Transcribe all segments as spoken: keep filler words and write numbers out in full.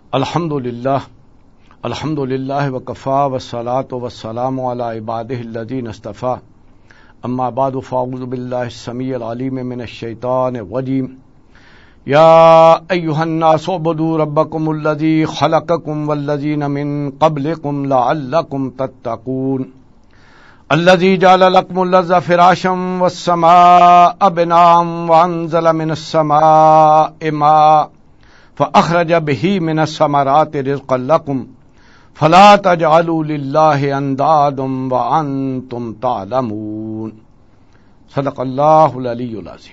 الحمد للہ الحمد للہ وکفا والصلاة والسلام علی عبادہ الذین اصطفیٰ اما بعد فاعوذ باللہ السمیع العلیم من الشیطان الرجیم یا ایھا الناس اعبدوا ربکم الذی خلقکم والذین من قبلکم لعلکم تتقون الذی جعل لکم الارض فراشا والسماء بناء وانزل من السماء ماء فأخرج به من الثمرات رزقا لكم فلا تجعلوا لله اندادا وانتم تعلمون صدق اللہ العلی العظیم۔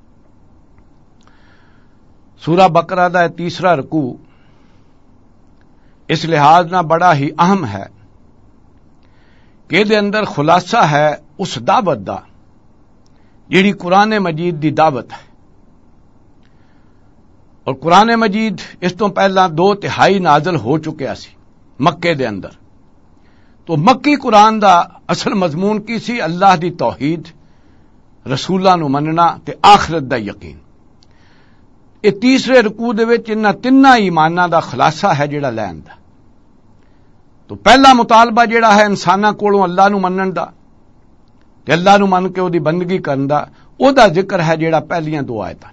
سورہ بقرہ دا تیسرا رکوع اس لحاظ نہ بڑا ہی اہم ہے کہ دے اندر خلاصہ ہے اس دعوت دا جیڑی قرآن مجید دی دعوت ہے، اور قرآن مجید اس تو پہلا دو تہائی نازل ہو چکیا سی مکے دے اندر۔ تو مکی قرآن دا اصل مضمون کی سی اللہ دی توحید، رسولاں نو مننا تے آخرت دا یقین۔ اے تیسرے رکوع دے وچ انہاں تناں ایماناں دا خلاصہ ہے جڑا لین دا۔ تو پہلا مطالبہ جڑا ہے انساناں کولوں اللہ نو منن دا تے اللہ نو من کے او دی بندگی کرن دا، او دا ذکر ہے جڑا پہلیاں دو آیتاں۔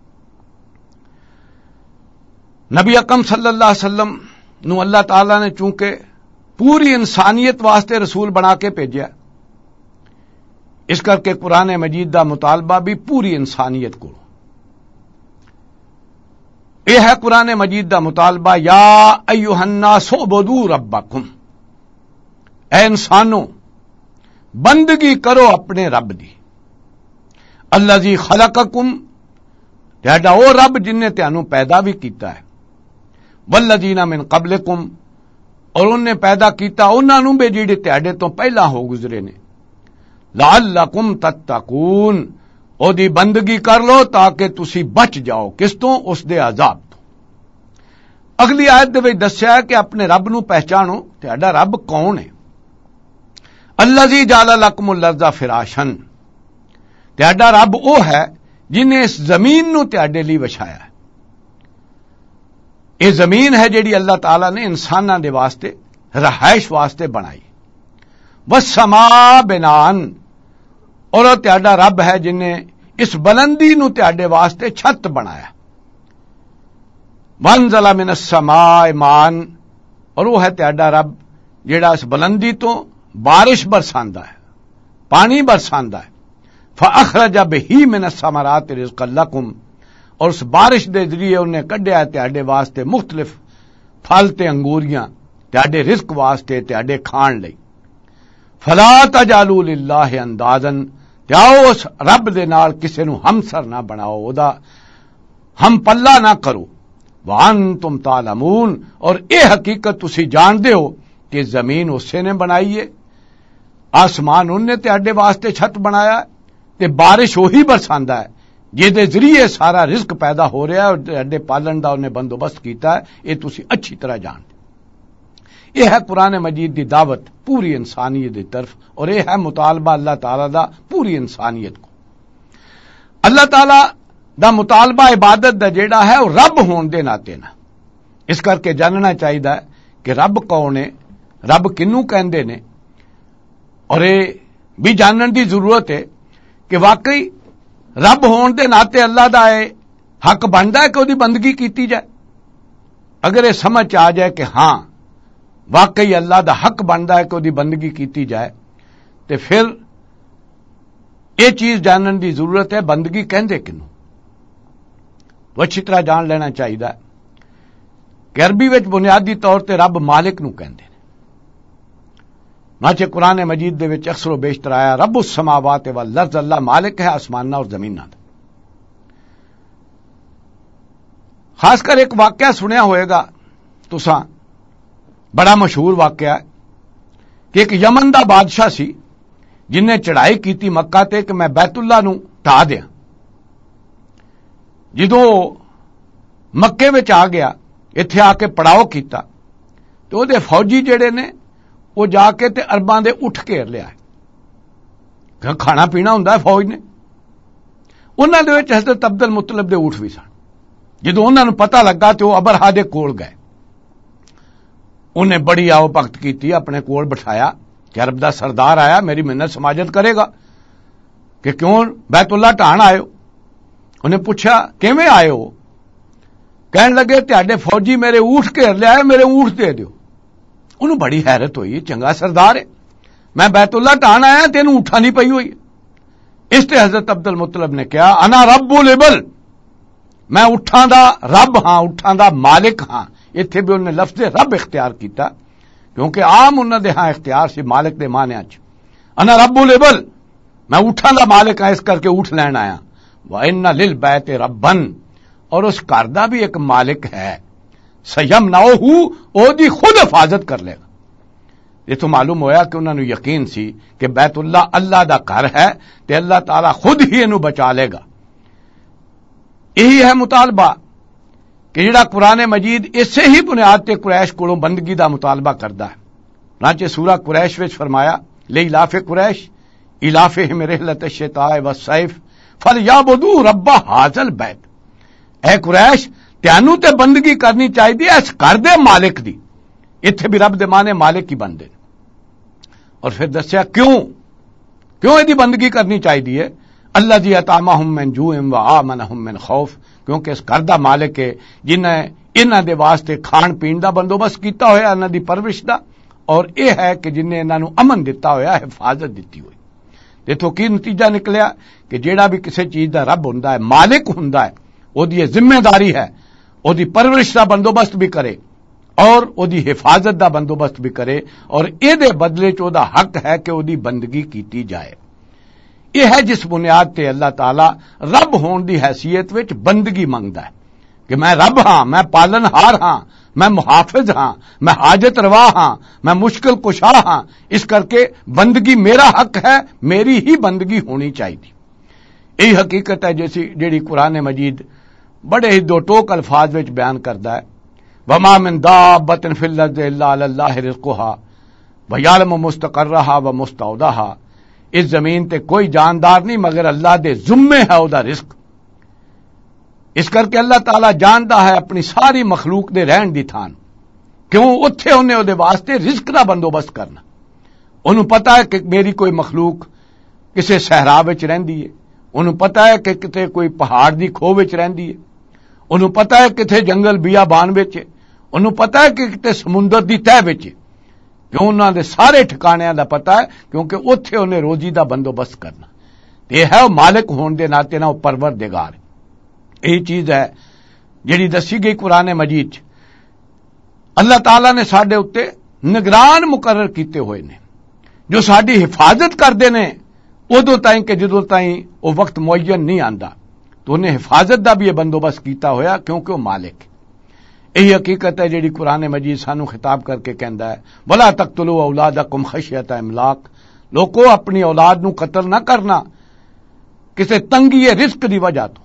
نبی اکرم صلی اللہ علیہ وسلم نو اللہ تعالی نے چونکہ پوری انسانیت واسطے رسول بنا کے بھیجا، اس کر کے قرآن مجید دا مطالبہ بھی پوری انسانیت کو۔ یہ ہے قرآن مجید دا مطالبہ، یا ایھا الناس اعبدوا ربکم، اے انسانوں بندگی کرو اپنے رب دی، الذی خلقکم، تہاڈا او رب جن نے تانوں پیدا بھی کیتا ہے، والذین من قبلکم، اور انہوں نے پیدا کیتا انہاں نوں بھی جڑے تہاڈے تو پہلا ہو گزرے نے، لعلکم تتقون، او دی بندگی کر لو تاکہ تسی بچ جاؤ کس تو؟ اس دے عذاب تو۔ اگلی آیت دے وچ دسیا ہے کہ اپنے رب نو پہچانو، تہاڈا رب کون ہے؟ الذی جعل لکم الارض فراشا، تہاڈا رب او ہے جن نے اس زمین نو تہاڈے لیے وچھایا ہے۔ یہ زمین ہے جیڑی اللہ تعالیٰ نے انساناں دے واسطے رہائش واسطے بنائی۔ والسماء بناء، اور تہاڈا رب ہے جن نے اس بلندی نو تہاڈے واسطے چھت بنایا۔ وانزل من السماء ماء، اور وہ ہے تہاڈا رب جیڑا اس بلندی تو بارش برساندا ہے، پانی برساندا ہے۔ فاخرج به من الثمرات رزقا لكم، اور اس بارش دے ذریعے انہیں کڈیا تہاڈے واسطے مختلف پھل تے انگوریاں تہاڈے رزق واسطے، تہاڈے کھان لئی۔ فلا تجعلوا للہ اندازا، تیاؤ اس رب دے نال کسے نو ہمسر نہ بناؤ، او دا ہم پلہ نہ کرو۔ وانتم تعلمون، اور اے حقیقت تسی جاندے ہو کہ زمین اسے نے بنائی ہے، آسمان انہیں تہاڈے واسطے چھت بنایا تے بارش وہی برساندا ہے جے دے ذریعے سارا رزق پیدا ہو رہا ہے، اور تہاڈے پالن دا انہیں بندوبست کیتا ہے، یہ تسی اچھی طرح جانتے۔ یہ ہے قرآن مجید دی دعوت پوری انسانیت دی طرف، اور یہ ہے مطالبہ اللہ تعالیٰ دا پوری انسانیت کو۔ اللہ تعالیٰ دا مطالبہ عبادت دا جیڑا ہے وہ رب ہون دے ناتے نا، اس کر کے جاننا چاہیے کہ رب کون ہے، رب کنوں کہندے نے، اور یہ بھی جانن دی ضرورت ہے کہ واقعی رب ہون دے ناتے اللہ دا ہے حق بنتا ہے کہ وہ بندگی کیتی جائے۔ اگر یہ سمجھ آ جائے کہ ہاں واقعی اللہ دا حق بنتا ہے کہ وہ بندگی کیتی جائے، تو پھر یہ چیز جانن دی ضرورت ہے بندگی کہندے کنوں، تو اچھی طرح جان لینا چاہیے کہ عربی وچ بنیادی طور تے رب مالک نو کہندے نے۔ چنانچہ قرآن مجید دے وچ اکثر و بیشتر آیا رب السماوات والارض، اللہ مالک ہے آسماناں اور زمیناں دا۔ خاص کر ایک واقعہ سنیا ہوئے گا تساں، بڑا مشہور واقعہ ہے کہ ایک یمن دا بادشاہ سی جن نے چڑھائی کیتی مکہ تے کہ میں بیت اللہ نو ٹھا دیاں۔ جدوں مکے وچ آ گیا، ایتھے آ کے پڑاؤ کیتا، تو وہ دے فوجی جڑے نے وہ جا کے تے ارباں دے اٹھ گھیر لیا ہے، کھانا پینا ہوندا ہے فوج نے۔ انہاں دے وچ حضرت عبد المطلب دے اٹھ بھی سن۔ جدوں انہاں نوں پتہ لگا تے وہ ابرہا دے کول گئے انہیں بڑی آؤ بھگت کی، اپنے کول بٹھایا کہ عرب دا سردار آیا، میری منت سماجت کرے گا کہ کیوں بیت اللہ ٹھان آئے ہو؟ انہیں پوچھا کیویں آئے ہو؟ کہنے لگے تہاڈے فوجی میرے اونٹ گھیر لیا، میرے اونٹ دے دیو۔ انہوں بڑی حیرت ہوئی، چنگا سردار ہے، میں بیت اللہ ٹھان آیا تینوں اونٹا نہیں پئی ہوئی۔ اس تے حضرت عبد المطلب نے کہا انا رب الابل، میں اٹھاں دا رب ہاں، اٹھاں دا مالک ہاں۔ اتنے بھی انہیں لفظ رب اختیار کیتا کیونکہ عام انہوں دے ہاں اختیار سی مالک دے معنی چ، انا رب الابل، میں اٹھاں دا مالک ہاں، اس کر کے اٹھ لین آیا۔ وَإِنَّ لِلْبَيْتِ رَبًّا، اور اس گھر دا بھی ایک مالک ہے، سَيَمْنَعُهُ، او دی خود حفاظت کر لے گا۔ یہ تو معلوم ہویا کہ انہوں نے یقین سی کہ بیت اللہ اللہ دا گھر ہے تے اللہ تعالی خود ہی انہوں بچا لے گا۔ یہی ہے مطالبہ کہ جڑا قرآن مجید اسے ہی بنیاد تے قریش کولوں بندگی دا مطالبہ کردا ہے۔ چنانچہ سورہ قریش وچ فرمایا لِإِلَافِ قریش إِلَافِهِمْ رِحْلَةَ الشِّتَاءِ وَالصَّيْفِ فَلْيَعْبُدُوا رَبَّ هَٰذَا الْبَيْتِ، اے قریش تینوں تے بندگی کرنی چاہیے اس گھر دے مالک دی۔ اتھے بھی رب دے مانے مالک ہی بندے، اور پھر دسیا کیوں کیوں یہ بندگی کرنی چاہیے؟ اللہ جی اطعمہم من جوع وآمنہم من خوف، کیونکہ اس گھر دا مالک ہے جنہیں انہاں دے واسطے کھان پین دا بندوبست کیتا ہویا، انہاں دی پرورش دا، اور یہ ہے کہ جنہیں انہاں نو امن دتا ہویا، حفاظت دیتی ہوئی۔ دیکھو کی نتیجہ نکلیا کہ جیڑا بھی کسی چیز دا رب ہوندا ہے، مالک ہوندا ہے، او دی ذمہ داری ہے او دی پرورش دا بندوبست بھی کرے اور او دی حفاظت دا بندوبست بھی کرے، اور اے دے بدلے چ او دا حق ہے کہ او دی بندگی کیتی جائے۔ یہ ہے جس بنیاد تے اللہ تعالی رب ہون دی حیثیت وچ بندگی منگدا ہے کہ میں رب ہاں، میں پالن ہار ہاں، میں محافظ ہاں، میں حاجت روا ہاں، میں مشکل کشا ہاں، اس کر کے بندگی میرا حق ہے، میری ہی بندگی ہونی چاہیے۔ یہی حقیقت ہے جیسی جیڑی قرآن مجید بڑے ہی دو ٹوک الفاظ وچ بیان کردا ہے، وما من دابۃ فی الارض الا علی اللہ رزقها ویعلم مستقرها ومستودعها، اس زمین تے کوئی جاندار نہیں مگر اللہ دے ذمے ہے او دا رزق۔ اس کر کے اللہ تعالی جاندا ہے اپنی ساری مخلوق دے رہن دی تھان، کیوں اتھے انہیں او دے واسطے رزق دا بندوبست کرنا۔ انہوں پتا ہے کہ میری کوئی مخلوق کسے صحرا وچ رہندی ہے، انہوں پتا ہے کہ کتے کوئی پہاڑ دی کھو وچ رہندی ہے، انہوں پتا ہے کتے جنگل بیابان وچ ہے، انہوں پتا ہے کہ کتے سمندر دی تہہ وچ ہے، کیوں انہاں دے سارے ٹھکانیاں دا پتا ہے، کیونکہ اتھے انہیں روزی دا بندوبست کرنا۔ یہ ہے مالک ہون دے ناطے نہ پروردگار۔ یہی چیز ہے جڑی دسی گئی قرآن مجید چ، اللہ تعالی نے ساڈے اتے نگران مقرر کیتے ہوئے نے جو ساری حفاظت کرتے ہیں ادو تائیں کہ جدو تائیں وہ وقت معین نہیں آندا، تو انہیں حفاظت دا بھی یہ بندوبست کیتا ہویا کیونکہ وہ مالک ہے۔ یہی حقیقت ہے جیڑی قرآن مجید سانو خطاب کر کے کہندا ہے ولا تقتلوا اولادکم خشیۃ املاق، لوگو اپنی اولاد نو قتل نہ کرنا کسے تنگی رزق دی وجہ تو،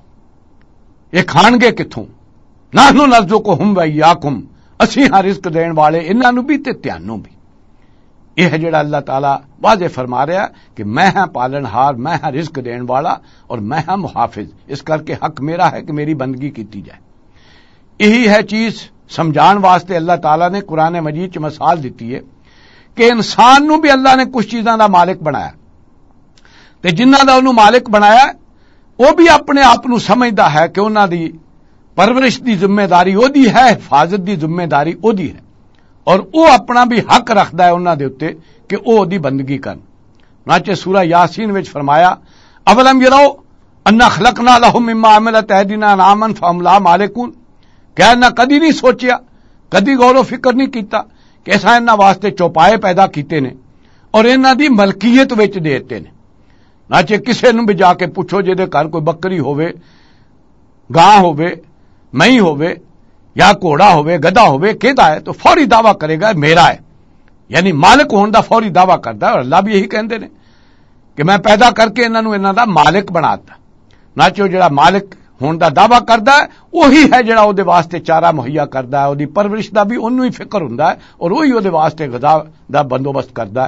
یہ کھان گے کتھوں، نحنو نرزقہم وایاکم، اسی ہاں رزق دین والے انہاں نو بھی تے تانوں بھی۔ یہ ہے جڑا اللہ تعالیٰ واضح فرما رہا کہ میں ہاں پالن ہار، میں ہاں رزق دین والا اور میں ہاں محافظ، اس کر کے حق میرا ہے کہ میری بندگی کیتی جائے۔ یہی ہے چیز سمجھان واسطے اللہ تعالیٰ نے قرآن مجید چ مثال دیتی ہے کہ انسان نو بھی اللہ نے کچھ چیزاں دا مالک بنایا، تے جنہاں دا انہوں مالک بنایا وہ بھی اپنے آپ نو سمجھدا ہے کہ انہاں دی پرورش دی ذمہ داری او دی ہے، حفاظت دی ذمہ داری او دی ہے، اور او اپنا بھی حق رکھدا ہے انہاں دے اوتے کہ او دی بندگی کرن۔ چنانچہ سورہ یاسین وچ فرمایا اولم یرو انا خلقنا لهم مما عملت ایدینا انعاما فهم لا مالکون، کیا نہ کدی نہیں سوچیا، کدی غور و فکر نہیں کیتا کہ ایسا انہاں واسطے چوپائے پیدا کیتے نے اور انہاں دی ملکیت وچ دیتے نے۔ چنانچہ کسے نوں بھی جا کے پوچھو جے دے گھر کوئی بکری ہووے، گاں ہووے، مئی ہووے یا گھوڑا ہووے، گدھا ہووے، کہدا ہے تو فوری دعویٰ کرے گا میرا ہے، یعنی مالک ہون دا فوری دعویٰ کردا ہے، اور اللہ بھی یہی کہندے نے کہ میں پیدا کر کے انہاں نوں انہاں دا مالک بناتا۔ ناچو جڑا مالک ہون دا دعویٰ کردا ہے وہی ہے جڑا او دے واسطے چارہ مہیا کردا ہے، او دی پرورش دا بھی اونوں ہی فکر ہوندا ہے، اور وہی او دے واسطے غذا دا بندوبست کردا ہے،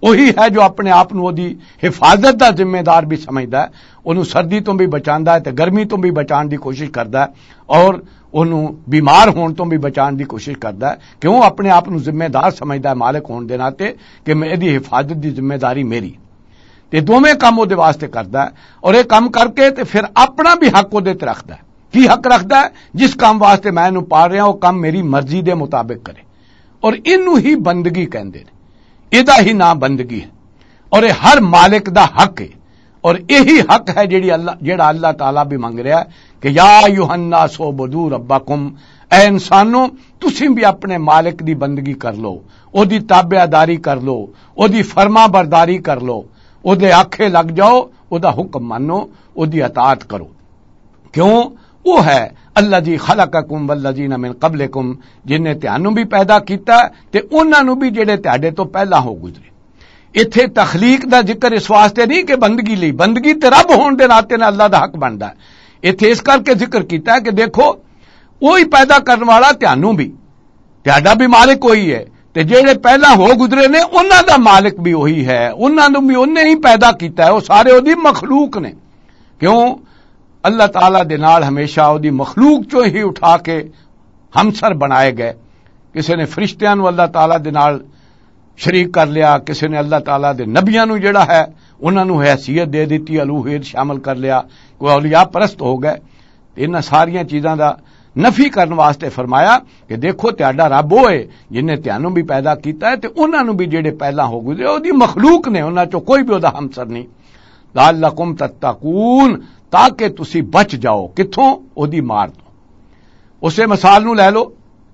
وہی ہے جو اپنے آپ نو دی حفاظت دا ذمہ دار بھی سمجھدا ہے، انہوں سردی تو بھی بچاندا ہے تے گرمی تو بھی بچان دی کوشش کردا ہے، اور انہوں بیمار ہون تو بھی بچان دی کوشش کردا ہے، کیوں اپنے آپ نو ذمہ دار سمجھدا ہے مالک ہون دے ناتے کہ میری حفاظت دی ذمہ داری میری تے دوویں کام وہ دے واسطے کردا ہے، اور یہ کام کر کے تے پھر اپنا بھی حق وہ دے تے رکھدا ہے۔ کی حق رکھدا ہے؟ جس کام واسطے میں نو پال رہا وہ کام میری مرضی دے مطابق کرے، اور اینو ہی بندگی کہندے نے، ایدا ہی نام بندگی ہے، اور یہ ہر مالک دا حق ہے، اور یہی حق ہے جیڑی اللہ جیڑا اللہ تعالیٰ بھی منگ رہا ہے کہ یا ایھا الناس اعبدوا ربکم، اے انسانوں تسی بھی اپنے مالک دی بندگی کر لو، او دی تابعداری کر لو، او دی فرما برداری کر لو، او دے آکھے لگ جاؤ، او دا حکم مانو، او دی اطاعت کرو، کیوں وہ ہے اللہ جی خلقکم والذین من قبلکم، جن نے تہانوں بھی پیدا کیتا تے انہاں نو بھی جڑے تہاڈے تو پہلا ہو گزرے۔ ایتھے تخلیق دا ذکر اس واسطے نہیں کہ بندگی لی، بندگی تے رب ہون دے ناتے نہ اللہ دا حق بندا ہے، ایتھے اس کر کے ذکر کیتا ہے کہ دیکھو وہی پیدا کرنے والا تہانوں بھی، تہاڈا بھی مالک وہی ہے، تے جڑے پہلا ہو گزرے نے انہاں دا مالک بھی وہی ہے، انہاں نو بھی انہیں ہی پیدا کیتا ہے، وہ سارے او دی مخلوق نے، کیوں اللہ تعالیٰ دے نال ہمیشہ او دی مخلوق چوں ہی اٹھا کے ہمسر بنائے گئے، کسی نے فرشتیاں نو اللہ تعالیٰ دے نال شریک کر لیا، کسی نے اللہ تعالیٰ دے نبیاں نو جڑا ہے انہاں نو حیثیت دے دیتی، الوہیت شامل کر لیا، کوئی اولیاء پرست ہو گئے، انہاں ساریاں چیزاں دا نفی کرنے واسطے فرمایا کہ دیکھو تہاڈا رب وہ ہے جن نے تہانوں بھی پیدا کیتا ہے تے انہاں نو بھی جڑے پہلا ہو گزرے او دی مخلوق نے، انہاں چوں کوئی بھی او دا ہمسر نہیں، لعلکم تتقون، تاکہ تسی بچ جاؤ کتھوں؟ او دی مار تو۔ اسے مثال نو لے لو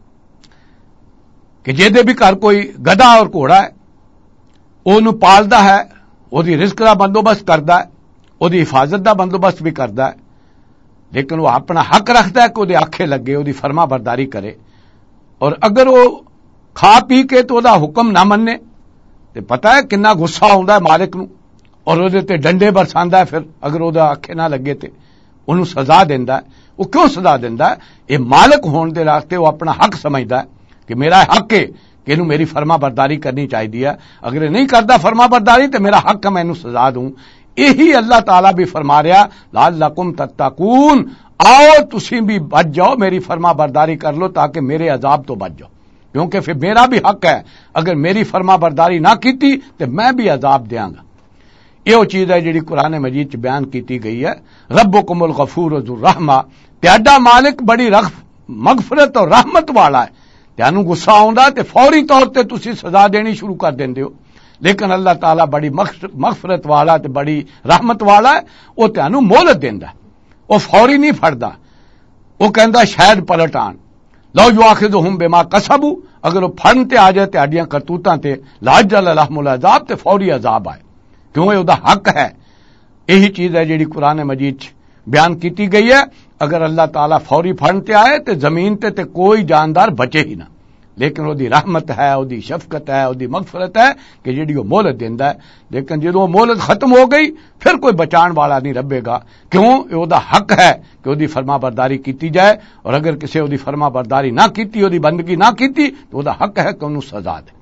کہ جے بھی گھر کوئی گدھا اور گھوڑا ہے، اونوں پالدا ہے، او دی رزق دا بندوبست کردا ہے، او دی حفاظت دا بندوبست بھی کردا ہے، لیکن وہ اپنا حق رکھتا ہے کہ وہ دے آکھے لگے، وہ دی فرما برداری کرے، اور اگر وہ کھا پی کے تو دا حکم نہ مننے تو پتہ ہے کنا غصہ ہوندا ہے مالک نو، اور وہ تے ڈنڈے برساندا ہے، پھر اگر وہ دا آکھے نہ لگے تے انہوں سزا دیندا ہے۔ وہ کیوں سزا دیندا ہے؟ یہ مالک ہون دے راستے وہ اپنا حق سمجھدا ہے کہ میرا حق ہے کہ انہوں میری فرما برداری کرنی چاہیے، اگر نہیں کردا فرما برداری تو میرا حق ہے میں انہوں سزا دوں۔ یہی اللہ تعالیٰ بھی فرما رہا لعلکم تتقون، آؤ تسی بھی بچ جاؤ، میری فرما برداری کر لو تاکہ میرے عذاب تو بچ جاؤ، کیونکہ پھر میرا بھی حق ہے، اگر میری فرما برداری نہ کیتی تو میں بھی عذاب دیاں گا۔ یہ وہ چیز ہے جڑی قرآن مجید چ بیان کیتی گئی ہے، ربکم الغفور ذو الرحمہ، تہاڈا مالک بڑی رغف مغفرت اور رحمت والا ہے، تانوں غصہ آوندا تے فوری طور تے تسی سزا دینی شروع کر دیندے ہو، لیکن اللہ تعالیٰ بڑی مغفرت والا تے بڑی رحمت والا ہے، وہ تانوں مہلت دیندا ہے، وہ فوری نہیں پھڑدا، وہ کہندا شاید پلٹ آن، لو یؤاخذہم بما کسبوا، اگر وہ پھڑن تے آ جائے تہاڈیاں کرتوتاں تے لعجل لهم العذاب، تے فوری عذاب آئے، کیوں یہ دا حق ہے۔ یہی چیز ہے جیڑی قرآن مجید بیان کیتی گئی ہے، اگر اللہ تعالیٰ فوری پھڑن تے آئے تے زمین تے تے کوئی جاندار بچے ہی نہ، لیکن وہ دی رحمت ہے، وہ دی شفقت ہے، وہ دی مغفرت ہے کہ جیڑی وہ مہلت دیندا ہے، لیکن جدوں وہ مہلت ختم ہو گئی پھر کوئی بچان والا نہیں ربے گا، کیوں؟ وہ دا حق ہے کہ وہ دی فرما برداری کیتی جائے، اور اگر کسی وہ دی فرما برداری نہ کیتی، وہ دی بندگی نہ کیتی تو وہ دا حق ہے کہ انہوں سزا دے۔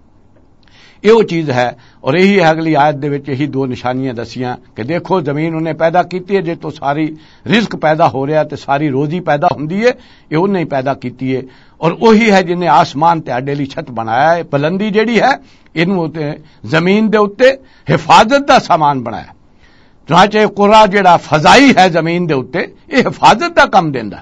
یہ وہ چیز ہے، اور یہی ہے اگلی آیت دے وچ یہی دو نشانیاں دسیاں کہ دیکھو زمین انہیں پیدا کیتی ہے، جے تو ساری رزق پیدا ہو رہا ہے تے ساری روزی پیدا ہوندی ہے، یہ انہیں پیدا کیتی ہے، اور وہی ہے جن نے آسمان تے اڈے لی چھت بنایا ہے، بلندی جیڑی ہے انہوں تے زمین دے اوتے حفاظت دا سامان بنایا، چنانچہ قرآ جیڑا فضائی ہے زمین دے اوتے یہ حفاظت دا کم دیندا ہے۔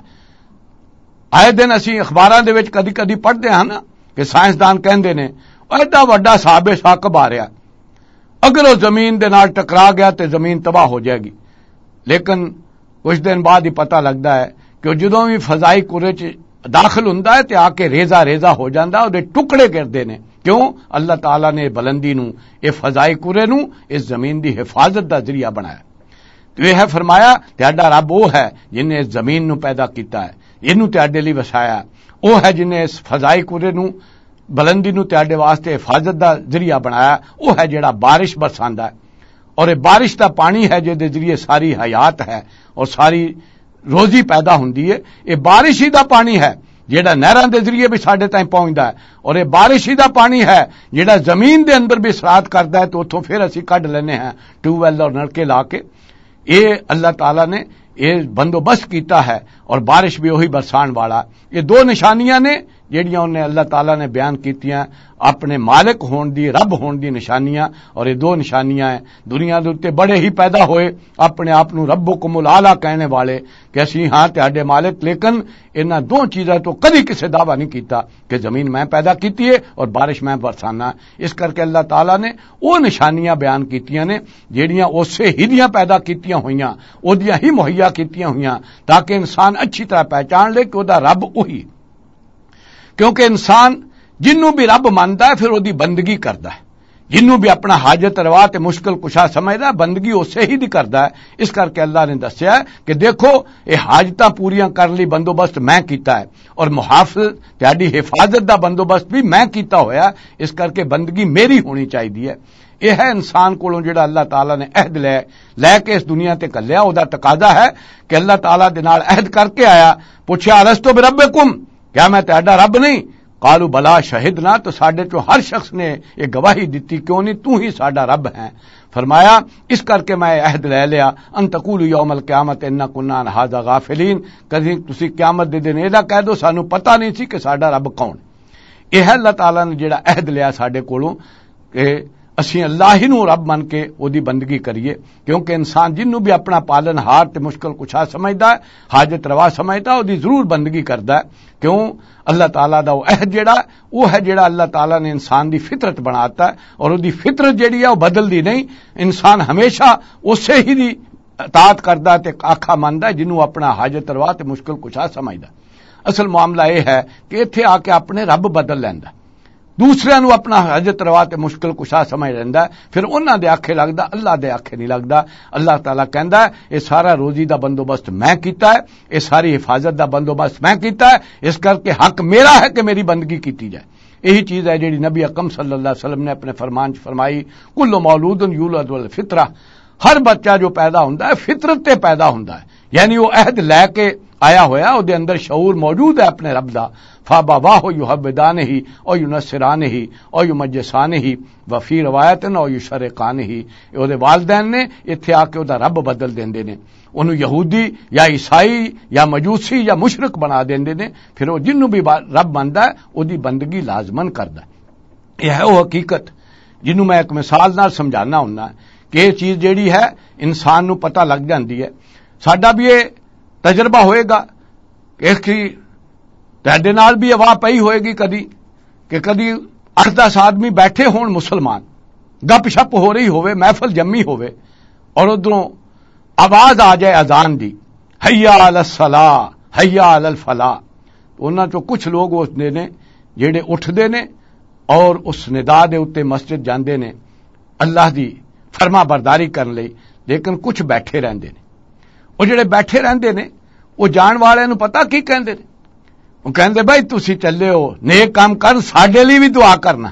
آئے دن اسی اخباراں دے وچ کدی کدی پڑھدے ہاں نا کہ سائنسدان کہندے نے ایڈا وڈا صاحب ثاقب آ رہا، اگر وہ زمین دے نال ٹکرا گیا تو زمین تباہ ہو جائے گی، لیکن کچھ دن بعد ہی پتہ لگتا ہے کہ جدوں بھی فضائی کرے چ داخل ہوندا ہے تے آ کے ریزا ریزا ہو جاندا، اودے ٹکڑے کردے نے، کیوں؟ اللہ تعالیٰ نے بلندی نو، اے فضائی کرے نو اس زمین دی حفاظت دا ذریعہ بنایا۔ تو یہ ہے فرمایا تہاڈا رب وہ ہے جن نے اس زمین نو پیدا کیتا ہے، اینو تہاڈے لئی وسایا، وہ ہے جن نے اس فضائی کرے نو بلندی نو تہاڈے واسطے حفاظت دا ذریعہ بنایا، وہ ہے جڑا بارش برساندا ہے، اور یہ بارش دا پانی ہے جے دے ذریعے ساری حیات ہے اور ساری روزی پیدا ہوندی ہے، یہ بارش ہی دا پانی ہے جیڑا نہراں دے ذریعے بھی ساڈے تائیں پہنچدا ہے، اور یہ بارش ہی دا پانی ہے جیڑا زمین دے اندر بھی اثرات کردا ہے، تو اتھوں پھر اسی کڈ لینے ہیں ٹیوب ویل اور نلکے لا کے۔ یہ اللہ تعالیٰ نے یہ بندوبست کیتا ہے، اور بارش بھی وہی برسان والا۔ یہ دو نشانیاں نے جہڑیاں انہیں اللہ تعالیٰ نے بیان کیتیاں، اپنے مالک ہون دی، رب ہون دی نشانیاں، اور یہ دو نشانیاں ہیں۔ دنیا دے اوتے بڑے ہی پیدا ہوئے اپنے آپ نو ربکم الاعلی کہنے والے کہ اسی ہاں تہاڈے مالک، لیکن انہاں دو چیزاں تو کدی کسے دعویٰ نہیں کیتا کہ زمین میں پیدا کیتی ہے اور بارش میں برسانا۔ اس کر کے اللہ تعالیٰ نے وہ نشانیاں بیان کیتیاں نے جہڑیاں اسے ہی دیاں پیدا کیتیاں ہوئیاں، او دیاں ہی مہیا کیتیاں ہوئیاں، تاکہ انسان اچھی طرح پہچان لے کہ وہ رب وہی، کیونکہ انسان جنوں بھی رب مانتا ہے پھر وہ دی بندگی کرتا ہے، جنوں بھی اپنا حاجت روا تے مشکل کشا سمجھدا ہے بندگی اسے ہی دی کردا ہے۔ اس کر کے اللہ نے دسیا ہے کہ دیکھو یہ حاجتاں پوریاں کر لی بندوبست میں کیتا ہے، اور محافظ تہاڈی حفاظت دا بندوبست بھی میں کیتا ہویا، اس کر کے بندگی میری ہونی چاہیے۔ یہ ہے انسان کولوں جڑا اللہ تعالیٰ نے عہد لے لے کے اس دنیا تے کلیا، او دا تقاضا ہے کہ اللہ تعالیٰ دے نال عہد کر کے آیا، پوچھیا الستو بربکم، کیا میں تہاڈا رب نہیں؟ قالوا بلا شہدنا، تو ساڈے چوں ہر شخص نے یہ گواہی دیتی، کیوں نہیں تو ہی ساڈا رب ہے۔ فرمایا اس کر کے میں عہد لے لیا ان تقولوا یوم القیامت انا کنا عن ھذا غافلین، کدی تسی قیامت دے دن ایدا کہہ دو سانو پتہ نہیں سی کہ ساڈا رب کون۔ یہ ہے اللہ تعالیٰ نے جڑا عہد لیا ساڈے کولوں کہ اسی اللہ ہی نو رب من کے او دی بندگی کریے، کیونکہ انسان جنوں بھی اپنا پالن ہار تے مشکل کشا سمجھدا ہے، حاجت روا سمجھدا ہے، او دی ضرور بندگی کردا ہے۔ کیوں؟ اللہ تعالیٰ دا وہ عہد جڑا وہ ہے جڑا اللہ تعالیٰ نے انسان دی فطرت بناتا ہے، اور وہ دی فطرت جڑی ہے وہ بدل دی نہیں، انسان ہمیشہ اسے ہی دی اطاعت کردا تے آکھا ماندا ہے جنوں اپنا حاجت روا تے مشکل کشا سمجھدا۔ اصل معاملہ یہ ہے کہ ایتھے آ کے اپنے رب بدل لیندا، دوسرے نو اپنا حاجت روا تے مشکل کشا سمجھ رہندا ہے، پھر انہاں دے آکھے لگدا، اللہ دے آکھے نہیں لگدا۔ اللہ تعالیٰ کہندا ہے یہ سارا روزی دا بندوبست میں کیتا ہے، یہ ساری حفاظت دا بندوبست میں کیتا ہے، اس کر کے حق میرا ہے کہ میری بندگی کیتی جائے۔ یہی چیز ہے جیڑی نبی اکرم صلی اللہ علیہ وسلم نے اپنے فرمان چ فرمائی، کل مولود یولد الفطرہ، ہر بچہ جو پیدا ہوندا ہے فطرت تے پیدا ہوندا ہے، یعنی وہ عہد لے کے آیا ہویا، او دے اندر شعور موجود ہے اپنے رب دا۔ فابواہ یحودانہ او ینصرانہ او یمجسانہ وفی روایت او یشرقانہ، او دے والدین نے ایتھے آ کے او دا رب بدل دیندے نے، انہوں یہودی یا عیسائی یا مجوسی یا مشرک بنا دیندے نے، پھر وہ جنوں بھی رب مندا ہے او دی بندگی لازمن کردا ہے۔ یہ ہے وہ حقیقت جنوں میں ایک مثال نال سمجھانا ہوندا کہ یہ چیز جیڑی ہے انسان نو پتہ لگ جاندی ہے۔ ساڈا بھی یہ تجربہ ہوئے گا کہ اس کی تہاڈے نال بھی ہوا پئی ہوئے گی کدی کہ کدی اٹھ دس آدمی بیٹھے ہون مسلمان، گپ شپ ہو رہی ہوئے، محفل جمی ہوئے، اور ادھروں آواز آ جائے اذان دی، حیا علی الصلاۃ حیا علی الفلاح، انہاں چوں کچھ لوگ اس نے جڑے اٹھدے نے اور اس ندا دے اوتے مسجد جاندے نے اللہ دی فرما برداری کرن لئی، لیکن کچھ بیٹھے رہندے نے۔ وہ جڑے بیٹھے رہندے نے وہ جان والے نو پتہ کی کہندے نے، وہ کہندے بھائی تسی چلے ہو نیک کام کر، ساڈے لیے بھی دعا کرنا،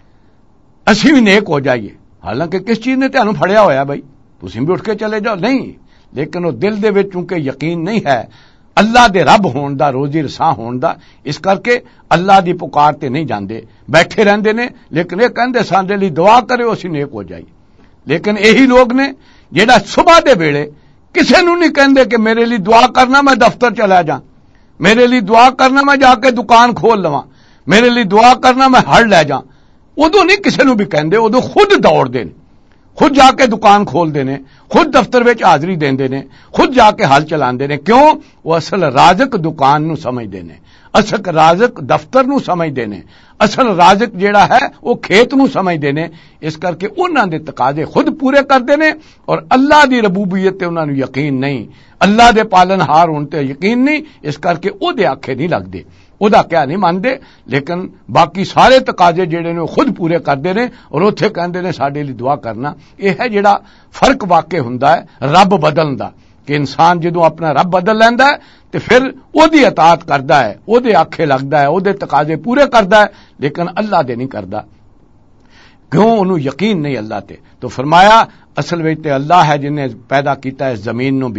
اسی بھی نیک ہو جائیے۔ حالانکہ کس چیز نے تانوں پھڑیا ہویا بھائی تسی بھی اٹھ کے چلے جاؤ؟ نہیں، لیکن وہ دل دے وچ چونکہ یقین نہیں ہے اللہ دے رب ہون دا، روزی رساں ہون دا، اس کر کے اللہ دی پکار تے نہیں جاندے، بیٹھے رہندے نے، لیکن یہ کہندے ساڈے لیے دعا کرو اسی نیک ہو جائیے۔ لیکن یہی لوگ نے جیڑا صبح دے ویلے کسے نو نہیں کہندے کہ میرے لیے دعا کرنا میں دفتر چلا جاں، میرے لیے دعا کرنا میں جا کے دکان کھول لواں، میرے لیے دعا کرنا میں ہڑ لے جاں، ادو نہیں کسے نو بھی کہندے، ادو خود دوڑ دے، خود جا کے دکان کھول دینے، خود دفتر وچ حاضری دیندے نے، خود جا کے حل چلاندے نے۔ کیوں؟ وہ اصل رازق دکان نو سمجھدے نے، اصل رازق دفتر نو سمجھدے نے، اصل رازق جیڑا ہے وہ کھیت نو سمجھدے نے۔ اس کر کے انہاں دے تقاضے خود پورے کردے نے، اور اللہ دی ربوبیت تے انہاں نو یقین نہیں، اللہ دے پالن ہار ہون تے یقین نہیں، اس کر کے او دے آکھے نہیں لگدے، او دا کیا نہیں مانتے، لیکن باقی سارے تقاضے جڑے نے خود پورے کردے نے، اور اوتھے کہندے نے ساڈے لیے دعا کرنا۔ یہ ہے جڑا فرق واقع ہوندا ہے رب بدلن دا، کہ انسان جدوں اپنا رب بدل لیندا ہے تے پھر او دی اطاعت کردا ہے، او دے آکھے لگدا ہے، او دے تقاضے پورے کردا ہے، لیکن اللہ دے نہیں کردا۔ کیوں؟ انہوں یقین نہیں اللہ تے۔ تو فرمایا اصل وچ تے اللہ ہے جن نے پیدا کیتا ہے زمین نو بھی،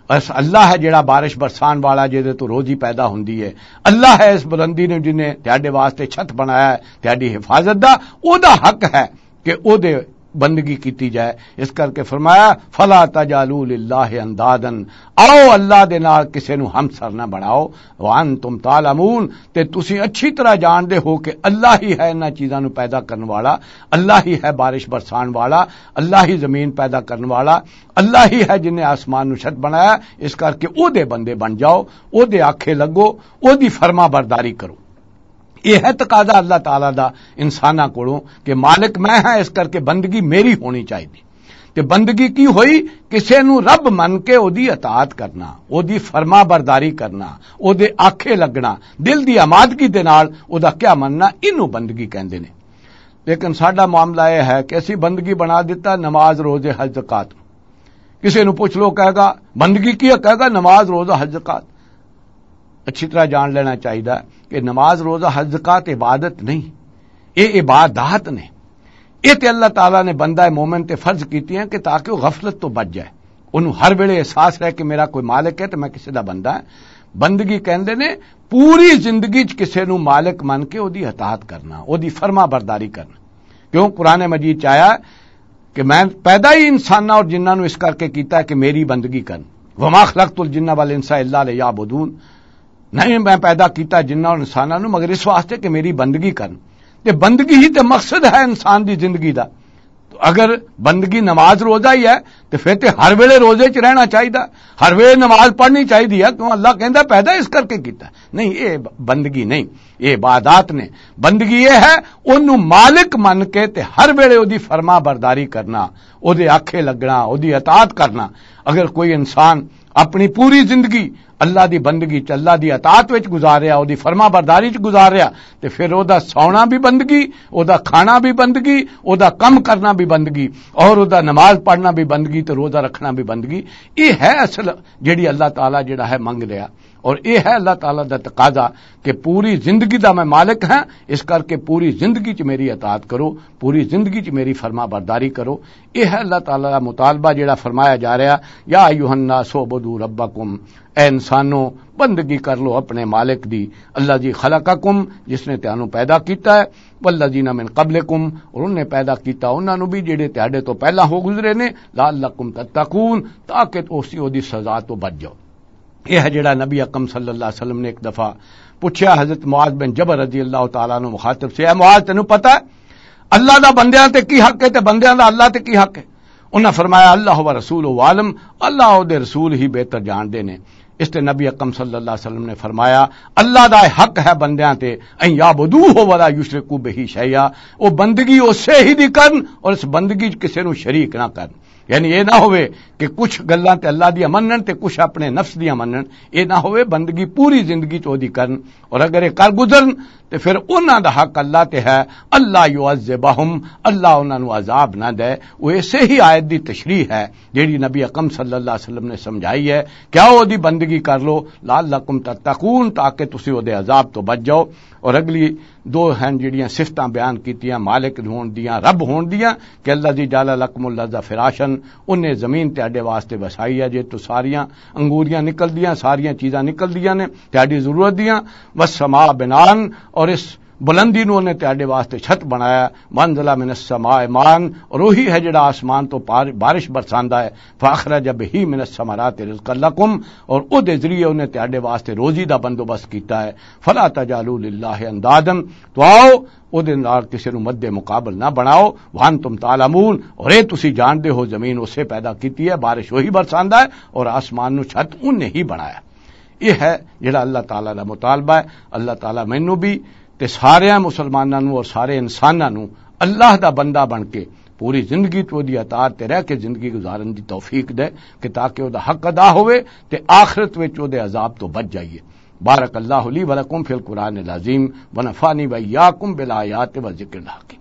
بس اللہ ہے جڑا بارش برسان والا جہدے تو روزی پیدا ہوندی ہے، اللہ ہے اس بلندی نے جنہیں تہاڈے واسطے چھت بنایا ہے تہاڈی حفاظت دا، او دا حق ہے کہ او دے بندگی کیتی جائے۔ اس کر کے فرمایا فلا تجعلوا للہ اندادا، آؤ اللہ دے نال کسے نو ہمسر نہ بناؤ، وانتم تعلمون، تے تسی اچھی طرح جان دے ہو کہ اللہ ہی ہے انہاں چیزاں نو پیدا کرن والا، اللہ ہی ہے بارش برسان والا، اللہ ہی زمین پیدا کرن والا، اللہ ہی ہے جن نے آسمان نو چھت بنایا۔ اس کر کے او دے بندے بن جاؤ، او دے آکھے لگو، او دی فرما برداری کرو۔ یہ ہے تقاضا اللہ تعالیٰ دا انساناں کولوں کہ مالک میں ہاں، اس کر کے بندگی میری ہونی چاہیے۔ تے بندگی کی ہوئی کسے نو رب من کے او دی اطاعت کرنا، او دی فرما برداری کرنا، او دے آکھے لگنا، دل دی آمادگی دے نال او دا کیا مننا، اینو بندگی کہندے نے۔ لیکن ساڈا معاملہ یہ ہے کہ اسی بندگی بنا دیتا نماز روزے حج زکات، کسے نو پوچھ لو کہے گا بندگی کی ہے، کہے گا نماز روزہ حج زکات۔ اچھی طرح جان لینا چاہیے کہ نماز روزہ حج زکات عبادت نہیں، یہ عبادات نے، یہ تے اللہ تعالیٰ نے بندہ مومن تے فرض کیتی ہیں کہ تاکہ وہ غفلت تو بچ جائے، انہوں ہر ویلے احساس رہے کہ میرا کوئی مالک ہے تو میں کسی دا بندہ ہے۔ بندگی کہندے نے پوری زندگی چ کسے نو مالک من کے او دی اطاعت کرنا، او دی فرما برداری کرنا۔ کیوں قرآن مجید چاہیا کہ میں پیدا ہی انساناں اور جناں نو اس کر کے کیتا ہے کہ میری بندگی کرن، وما خلقت الجن والانس الا لیعبدون، نہیں میں پیدا کیتا جنہ اور انساناں نو مگر اس واسطے کہ میری بندگی کرن، تے بندگی ہی تے مقصد ہے انسان دی زندگی دا۔ تو اگر بندگی نماز روزہ ہی ہے تو پھر تے ہر ویلے روزے چ رہنا چاہیے، ہر ویلے نماز پڑھنی چاہیے، کیوں اللہ کہندا پیدا اس کر کے کیتا نہیں، یہ بندگی نہیں، یہ عبادات نے۔ بندگی یہ ہے اونوں مالک من کے تے ہر ویلے او دی فرما برداری کرنا، او دے آکھے لگنا، او دی اطاعت کرنا۔ اگر کوئی انسان اپنی پوری زندگی اللہ دی بندگی چ اللہ دی اطاعت وچ گزاریا، او دی فرما برداری چ گزاریا، تے پھر او دا سونا بھی بندگی، او دا کھانا بھی بندگی، او دا کم کرنا بھی بندگی، اور او دا نماز پڑھنا بھی بندگی، تے روزہ رکھنا بھی بندگی۔ یہ ہے اصل جیڑی اللہ تعالیٰ جیڑا ہے منگ رہا، اور یہ ہے اللہ تعالیٰ دا تقاضا کہ پوری زندگی دا میں مالک ہاں، اس کر کے پوری زندگی چ میری اطاعت کرو، پوری زندگی چ میری فرما برداری کرو۔ یہ ہے اللہ تعالیٰ دا مطالبہ جیڑا فرمایا جا رہا، یا ایھا الناس اعبدوا ربکم، اے انسانوں بندگی کر لو اپنے مالک دی، اللہ جی خلقکم، جس نے تانوں پیدا کیتا ہے، والذین من قبلکم، اور انہوں نے پیدا کیتا انہاں نو بھی جڑے تہاڈے تو پہلا ہو گزرے نے، لعلکم تتقون، تاکہ اسی دی سزا تو بچ جاؤ۔ یہ ہے جڑا نبی اکرم صلی اللہ علیہ وسلم نے ایک دفعہ پوچھا حضرت معاذ بن جبل رضی اللہ تعالیٰ عنہ مخاطب سے، اے معاذ تینوں پتہ ہے اللہ دا بندیاں تے کی حق ہے تے بندیاں دا اللہ تے کی حق ہے؟ انہاں فرمایا اللہ و رسول و عالم، اللہ او دے رسول ہی بہتر جان دے نے۔ اس تے نبی اکرم صلی اللہ علیہ وسلم نے فرمایا اللہ دا حق ہے بندیاں تے ان یعبدوہ ولا یشرکوا بہ شیئا، او بندگی اسے ہی دی کرن اور اس بندگی کسے نو شریک نہ کرن۔ یعنی یہ نہ ہوئے کہ کچھ گلاں تے اللہ دی منن تے کچھ اپنے نفس دی منن، یہ نہ ہوئے بندگی پوری زندگی چ دی کرن، اور اگر یہ کر گزرن تے پھر انہاں دا حق اللہ تے ہے اللہ یعذبہم، اللہ انہاں نو عذاب نہ دے۔ وہ اسے ہی آیت دی تشریح ہے جیڑی نبی اکرم صلی اللہ علیہ وسلم نے سمجھائی ہے، کیا او دی بندگی کر لو لعلکم تتقون، تاکہ تسی او دے عذاب تو بچ جاؤ۔ اور اگلی دو ہیں جڑیاں صفتاں بیان کیتیاں مالک ہون دیاں، رب ہون دیاں، کہ اللہ دی جعل لکم الارض فراشن، انہیں زمین تہاڈے واسطے وسائی ہے جے تو ساریاں انگوریاں نکل دیاں، ساریاں چیزاں نکل دیاں نے تہاڈی ضرورت دیاں، والسماء بنان، اور اس بلندی نو نے تہاڈے واسطے چھت بنایا، منزلہ من السماء مان، اور وہی ہے جڑا آسمان تو بارش برساندا ہے، فاخرج بہ من الثمرات رزقا لکم، اور او دے ذریعے انہیں تہاڈے واسطے روزی دا بندوبست کیتا ہے۔ فلا تجعلوا للہ اندادا، تو آؤ او دے نال کسی نو مد مقابل نہ بناؤ، وانتم تعلمون، اور اے تسی جانتے ہو زمین اسے پیدا کیتی ہے، بارش وہی برساندا ہے، اور آسمان نو چھت انہیں ہی بنایا۔ یہ ہے جڑا اللہ تعالیٰ دا مطالبہ ہے۔ اللہ تعالیٰ مینوں بھی تے سارے مسلماناں نو اور سارے انساناں نو اللہ دا بندہ بن کے پوری زندگی تو دی اطاعت تے رہ کے زندگی گزارن دی توفیق دے، کہ تاکہ او دا حق ادا ہوئے تے آخرت وچ او دے عذاب تو بچ جائیے۔ بارک اللہ لی ولکم فی القرآن العظیم ونفعنی وإیاکم بالآیات والذکر الحکیم۔